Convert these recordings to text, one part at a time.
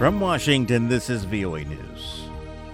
From Washington, this is VOA News.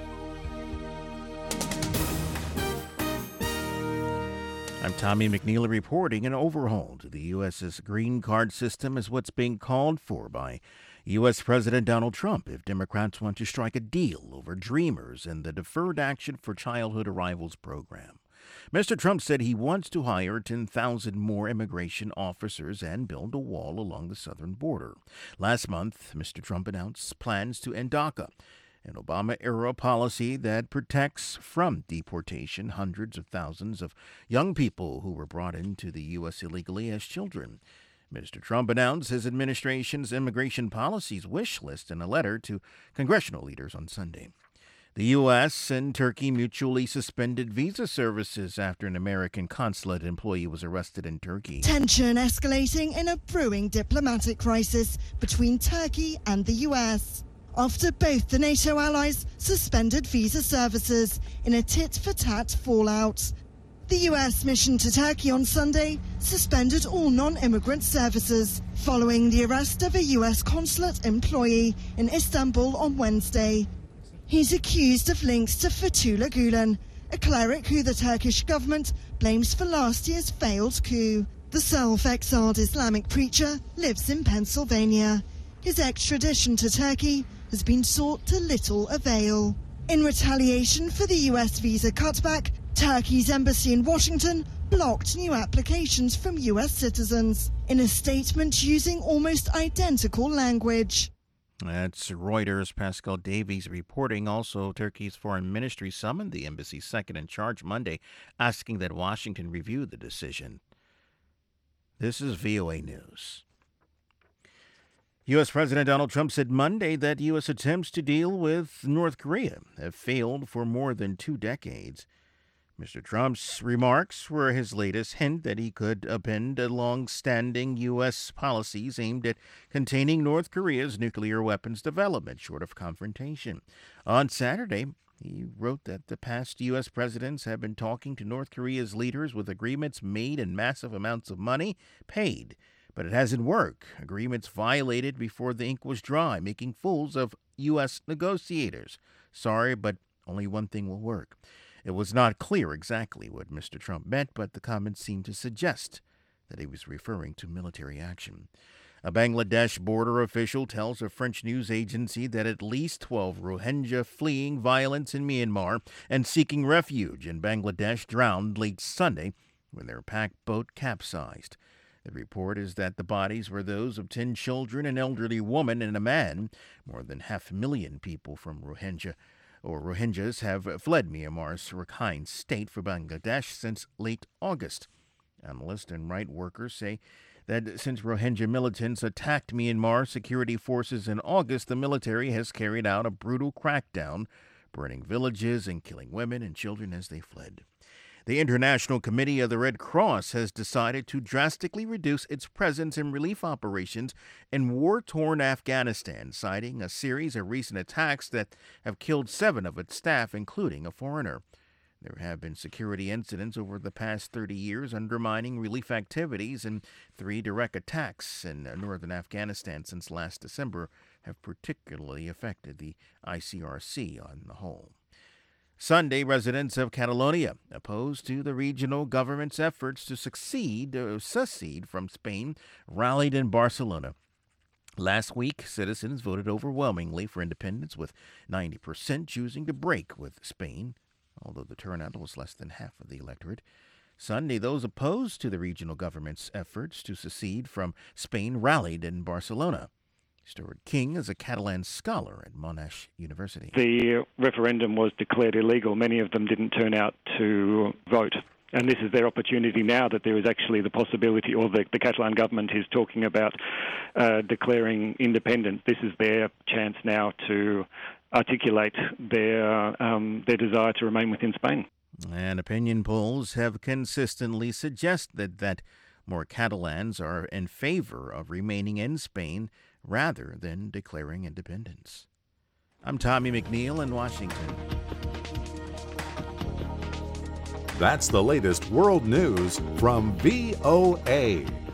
I'm Tommy McNeil reporting. An overhaul to the U.S.'s green card system is what's being called for by U.S. President Donald Trump if Democrats want to strike a deal over Dreamers and the Deferred Action for Childhood Arrivals program. Mr. Trump said he wants to hire 10,000 more immigration officers and build a wall along the southern border. Last month, Mr. Trump announced plans to end DACA, an Obama-era policy that protects from deportation hundreds of thousands of young people who were brought into the U.S. illegally as children. Mr. Trump announced his administration's immigration policies wish list in a letter to congressional leaders on Sunday. The U.S. and Turkey mutually suspended visa services after an American consulate employee was arrested in Turkey. Tension escalating in a brewing diplomatic crisis between Turkey and the U.S. after both the NATO allies suspended visa services in a tit-for-tat fallout. The U.S. mission to Turkey on Sunday suspended all non-immigrant services following the arrest of a U.S. consulate employee in Istanbul on Wednesday. He's accused of links to Fethullah Gulen, a cleric who the Turkish government blames for last year's failed coup. The self-exiled Islamic preacher lives in Pennsylvania. His extradition to Turkey has been sought to little avail. In retaliation for the U.S. visa cutback, Turkey's embassy in Washington blocked new applications from U.S. citizens in a statement using almost identical language. That's Reuters' Pascal Davies reporting. Also, Turkey's foreign ministry summoned the embassy's second in charge Monday, asking that Washington review the decision. This is VOA News. U.S. President Donald Trump said Monday that U.S. attempts to deal with North Korea have failed for more than 2 decades. Mr. Trump's remarks were his latest hint that he could upend long-standing U.S. policies aimed at containing North Korea's nuclear weapons development short of confrontation. On Saturday, he wrote that the past U.S. presidents have been talking to North Korea's leaders with agreements made and massive amounts of money paid. But it hasn't worked. Agreements violated before the ink was dry, making fools of U.S. negotiators. Sorry, but only one thing will work. It was not clear exactly what Mr. Trump meant, but the comments seemed to suggest that he was referring to military action. A Bangladesh border official tells a French news agency that at least 12 Rohingya fleeing violence in Myanmar and seeking refuge in Bangladesh drowned late Sunday when their packed boat capsized. The report is that the bodies were those of 10 children, an elderly woman, and a man. More than 500,000 people from Rohingyas have fled Myanmar's Rakhine state for Bangladesh since late August. Analysts and right workers say that since Rohingya militants attacked Myanmar security forces in August, the military has carried out a brutal crackdown, burning villages and killing women and children as they fled. The International Committee of the Red Cross has decided to drastically reduce its presence in relief operations in war-torn Afghanistan, citing a series of recent attacks that have killed 7 of its staff, including a foreigner. There have been security incidents over the past 30 years undermining relief activities, and 3 direct attacks in northern Afghanistan since last December have particularly affected the ICRC on the whole. Sunday, residents of Catalonia, opposed to the regional government's efforts to secede from Spain, rallied in Barcelona. Last week, citizens voted overwhelmingly for independence, with 90% choosing to break with Spain, although the turnout was less than half of the electorate. Sunday, those opposed to the regional government's efforts to secede from Spain rallied in Barcelona. Stuart King is a Catalan scholar at Monash University. The referendum was declared illegal. Many of them didn't turn out to vote. And this is their opportunity now that there is actually the possibility, or the Catalan government is talking about declaring independence. This is their chance now to articulate their desire to remain within Spain. And opinion polls have consistently suggested that more Catalans are in favor of remaining in Spain rather than declaring independence. I'm Tommy McNeil in Washington. That's the latest world news from VOA.